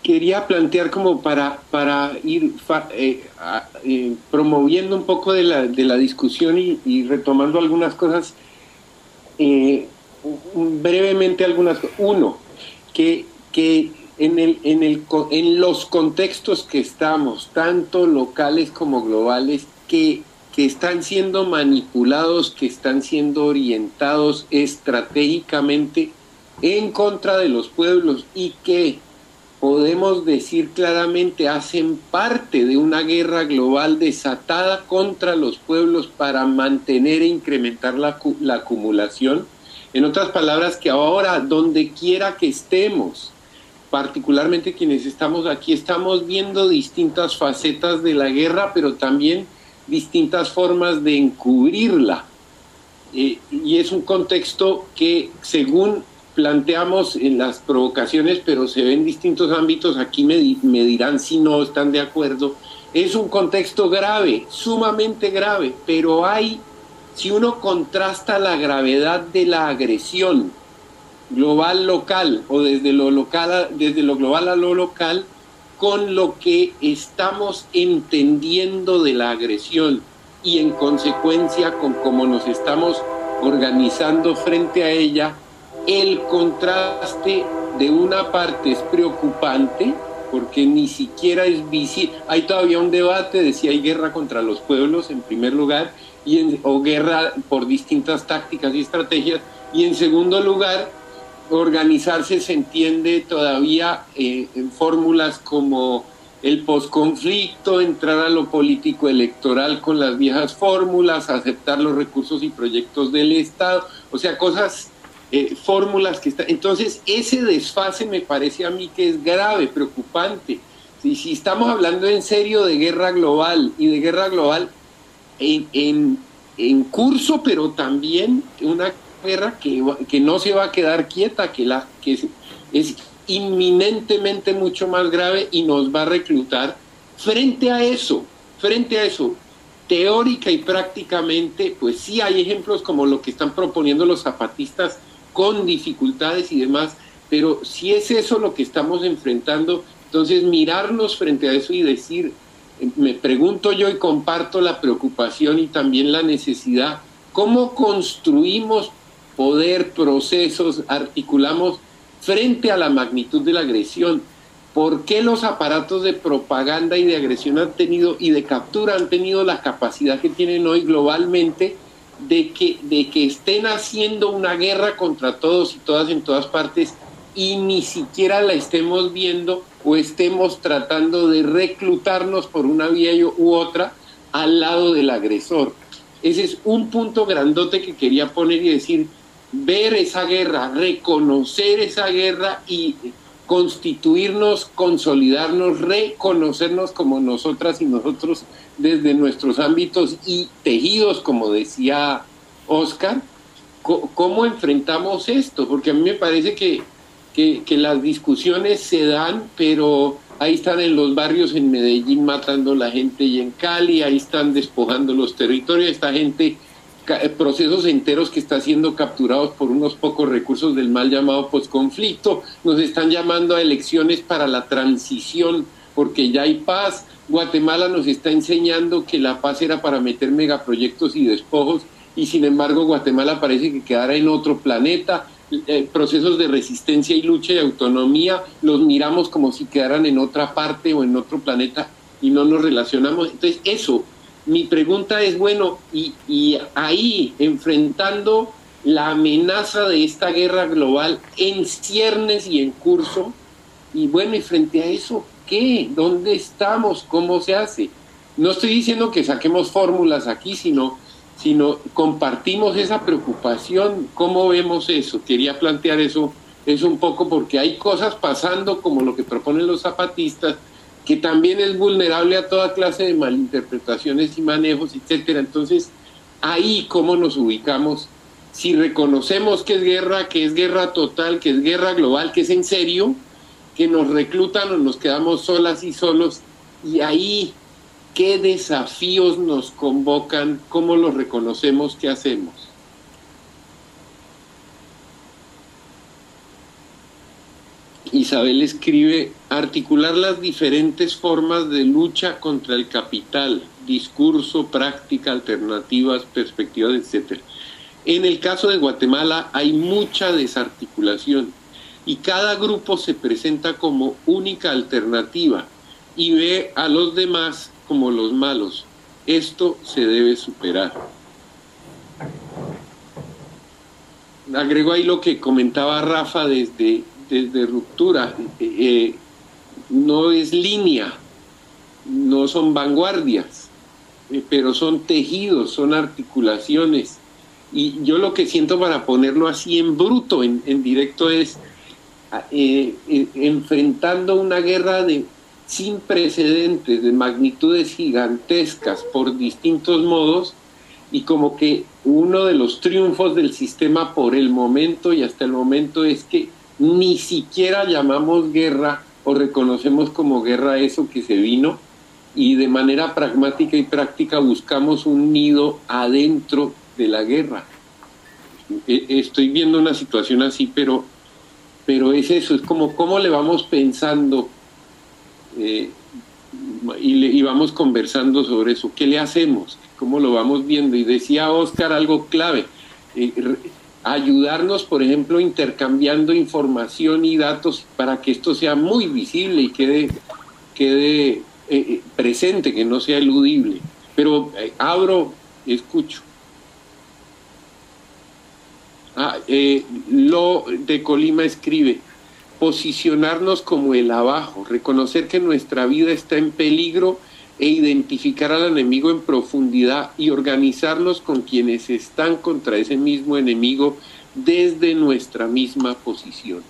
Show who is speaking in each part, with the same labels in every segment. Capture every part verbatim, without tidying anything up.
Speaker 1: quería plantear como para, para ir fa- eh, a- eh, promoviendo un poco de la, de la discusión y, y retomando algunas cosas, eh, brevemente algunas cosas. Uno, que, que en, el, en, el, en los contextos que estamos, tanto locales como globales, que, que están siendo manipulados, que están siendo orientados estratégicamente en contra de los pueblos y que podemos decir claramente hacen parte de una guerra global desatada contra los pueblos para mantener e incrementar la, la acumulación. En otras palabras, que ahora, donde quiera que estemos, particularmente quienes estamos aquí, estamos viendo distintas facetas de la guerra, pero también distintas formas de encubrirla. Eh, y es un contexto que, según planteamos en las provocaciones, pero se ve en distintos ámbitos, aquí me, me dirán si no están de acuerdo, es un contexto grave, sumamente grave, pero hay, si uno contrasta la gravedad de la agresión global local o desde lo local a, desde lo global a lo local con lo que estamos entendiendo de la agresión y en consecuencia con cómo nos estamos organizando frente a ella, el contraste de una parte es preocupante porque ni siquiera es visible. Hay todavía un debate de si hay guerra contra los pueblos en primer lugar y en, o guerra por distintas tácticas y estrategias, y en segundo lugar organizarse se entiende todavía eh, en fórmulas como el posconflicto, entrar a lo político electoral con las viejas fórmulas, aceptar los recursos y proyectos del Estado, o sea, cosas, eh, fórmulas que están. Entonces, ese desfase me parece a mí que es grave, preocupante. Si, si estamos hablando en serio de guerra global y de guerra global en, en, en curso, pero también una guerra que, que no se va a quedar quieta, que, la, que es, es inminentemente mucho más grave y nos va a reclutar. Frente a eso, frente a eso, teórica y prácticamente, pues sí hay ejemplos como lo que están proponiendo los zapatistas con dificultades y demás, pero si es eso lo que estamos enfrentando, entonces mirarnos frente a eso y decir, me pregunto yo y comparto la preocupación y también la necesidad, ¿cómo construimos poder, procesos, articulamos frente a la magnitud de la agresión? ¿Por qué los aparatos de propaganda y de agresión han tenido y de captura han tenido la capacidad que tienen hoy globalmente de que, de que estén haciendo una guerra contra todos y todas en todas partes y ni siquiera la estemos viendo o estemos tratando de reclutarnos por una vía u otra al lado del agresor? Ese es un punto grandote que quería poner y decir, ver esa guerra, reconocer esa guerra y constituirnos, consolidarnos, reconocernos como nosotras y nosotros desde nuestros ámbitos y tejidos, como decía Oscar. ¿Cómo enfrentamos esto? Porque a mí me parece que, que, que las discusiones se dan, pero ahí están en los barrios en Medellín matando a la gente y en Cali, ahí están despojando los territorios, esta gente, procesos enteros que están siendo capturados por unos pocos recursos del mal llamado posconflicto, nos están llamando a elecciones para la transición porque ya hay paz. Guatemala nos está enseñando que la paz era para meter megaproyectos y despojos y sin embargo Guatemala parece que quedará en otro planeta. Eh, procesos de resistencia y lucha y autonomía los miramos como si quedaran en otra parte o en otro planeta y no nos relacionamos. Entonces eso, mi pregunta es, bueno, y, y ahí enfrentando la amenaza de esta guerra global en ciernes y en curso, y bueno, y frente a eso, ¿qué? ¿Dónde estamos? ¿Cómo se hace? No estoy diciendo que saquemos fórmulas aquí, sino, sino compartimos esa preocupación. ¿Cómo vemos eso? Quería plantear eso, eso un poco porque hay cosas pasando como lo que proponen los zapatistas, que también es vulnerable a toda clase de malinterpretaciones y manejos, etcétera. Entonces, ahí cómo nos ubicamos, si reconocemos que es guerra, que es guerra total, que es guerra global, que es en serio, que nos reclutan o nos quedamos solas y solos, y ahí qué desafíos nos convocan, cómo los reconocemos, qué hacemos. Isabel escribe: articular las diferentes formas de lucha contra el capital, discurso, práctica, alternativas, perspectivas, etcétera. En el caso de Guatemala hay mucha desarticulación y cada grupo se presenta como única alternativa y ve a los demás como los malos. Esto se debe superar. Agrego ahí lo que comentaba Rafa desde, desde Ruptura. Eh, no es línea, no son vanguardias, eh, pero son tejidos, son articulaciones. Y yo lo que siento, para ponerlo así en bruto, en, en directo, es eh, eh, enfrentando una guerra de, sin precedentes, de magnitudes gigantescas por distintos modos, y como que uno de los triunfos del sistema por el momento y hasta el momento es que ni siquiera llamamos guerra o reconocemos como guerra eso que se vino, y de manera pragmática y práctica buscamos un nido adentro de la guerra. Estoy viendo una situación así, pero, pero es eso, es como cómo le vamos pensando eh, y, le, y vamos conversando sobre eso. ¿Qué le hacemos? ¿Cómo lo vamos viendo? Y decía Oscar algo clave, eh, ayudarnos, por ejemplo, intercambiando información y datos para que esto sea muy visible y quede, quede eh, presente, que no sea eludible. Pero eh, abro, escucho. Ah, eh, Lo de Colima escribe: posicionarnos como el abajo, reconocer que nuestra vida está en peligro e identificar al enemigo en profundidad y organizarnos con quienes están contra ese mismo enemigo desde nuestra misma posición.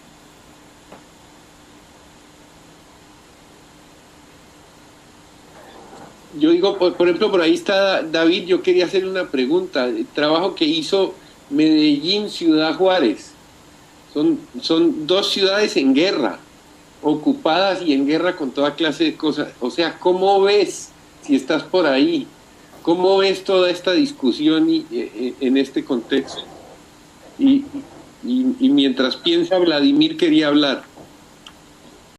Speaker 1: Yo digo, por, por ejemplo, por ahí está David, yo quería hacerle una pregunta. El trabajo que hizo Medellín, Ciudad Juárez, son, son dos ciudades en guerra, ocupadas y en guerra con toda clase de cosas. O sea, ¿cómo ves, si estás por ahí, cómo ves toda esta discusión y, eh, en este contexto? Y, y, y mientras piensa Vladimir, quería hablar.